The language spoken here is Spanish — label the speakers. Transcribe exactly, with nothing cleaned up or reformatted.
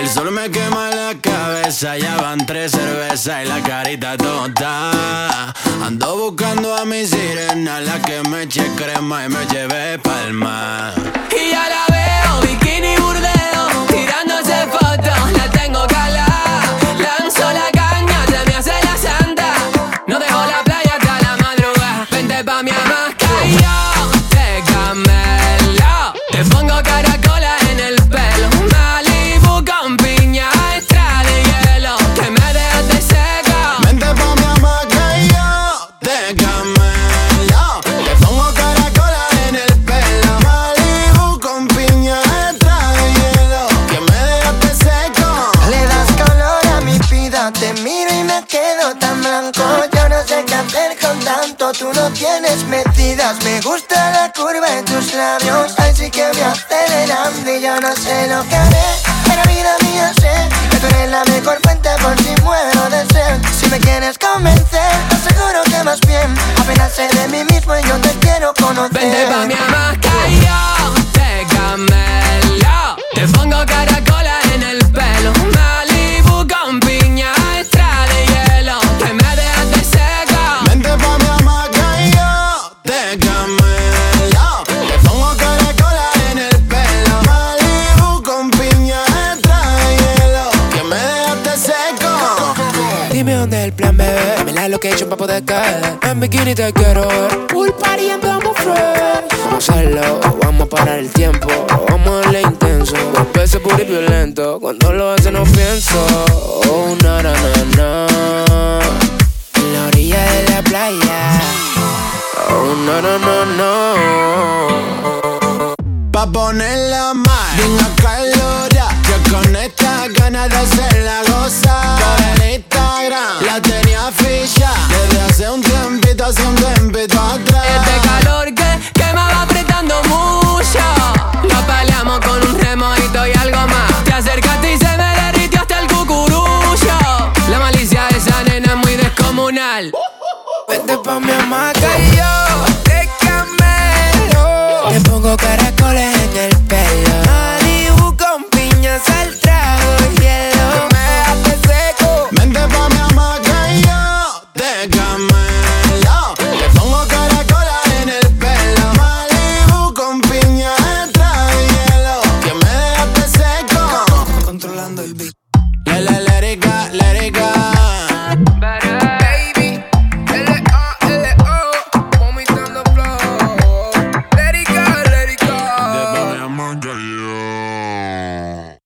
Speaker 1: sol me quema la cabeza, ya van tres cervezas y la carita tonta. Ando buscando a mi sirena, la que me eche crema y me lleve pa'l mar.
Speaker 2: Y ya la veo, bikini burdeo, tirándose fotos, la tengo calada. Lanzo la caña, se me hace la santa. No dejo la playa hasta la madrugada. Vente pa' mi hamaca y yo te camelo. Te pongo caracola en el pelo, Malibu con piña extra de hielo, que me dejaste seco.
Speaker 1: Vente pa' mi hamaca y yo te camelo. Te pongo caracola en el pelo, Malibu con piña extra de hielo, que me dejaste seco.
Speaker 3: Le das color a mi vida, te miro y me quedo tan blanco. Yo no sé qué hacer con tanto, tú no tienes medidas. Me gusta la curva en tus labios, así que me acelerando y yo no sé lo que haré. Pero vida mía sé que tú eres la mejor fuente por si muero de sed. Si me quieres convencer, te aseguro que más bien apenas sé de mí mismo y yo te quiero conocer.
Speaker 2: Vente pa' mi hamaca y yo te camelo. Te pongo caracola en el pelo, Malibu con piña extra de hielo, que me dejaste seco.
Speaker 1: Vente pa' mi hamaca y yo te camelo. Te pongo caracola en el pelo, Malibu con piña extra de hielo, que me dejaste seco.
Speaker 4: Dime dónde es el plan, bebé. Dime la location pa' poder caer. En bikini te quiero ver. Pool party andamos fresh. Vamos a hacerlo, vamos a parar el tiempo. Vamos a darle intenso. Golpece puro y violento. Cuando lo hace no pienso. Oh, na, na, na, na. En la orilla de la playa. Oh, no, no, no, no.
Speaker 1: Pa' ponerla mal, bien acalorada, que con esta ganas de hacerla gozar. Por el Instagram la tenía ficha desde hace un tiempito, hace un tiempito atrás.
Speaker 2: Este calor que, que me va apretando mucho, lo peleamos con un remojito y algo más. Te acercaste y se me derritió hasta el cucurucho. La malicia de esa nena es muy descomunal.
Speaker 4: Vente pa' mi hamaca y yo te camelo. Te pongo caracoles en el pelo, Malibu con piñas al trago y hielo, que me dejaste seco.
Speaker 1: Vente pa' mi hamaca y yo te camelo. Te pongo caracola en el pelo, Malibu con piña extra de hielo, que me dejaste seco.
Speaker 4: Controlando el beat.
Speaker 1: Le, le, let it go, let it go.
Speaker 4: Baby, L O L O, vomitando flow. Let it go, let it go.
Speaker 1: Vente pa' mi hamaca y yo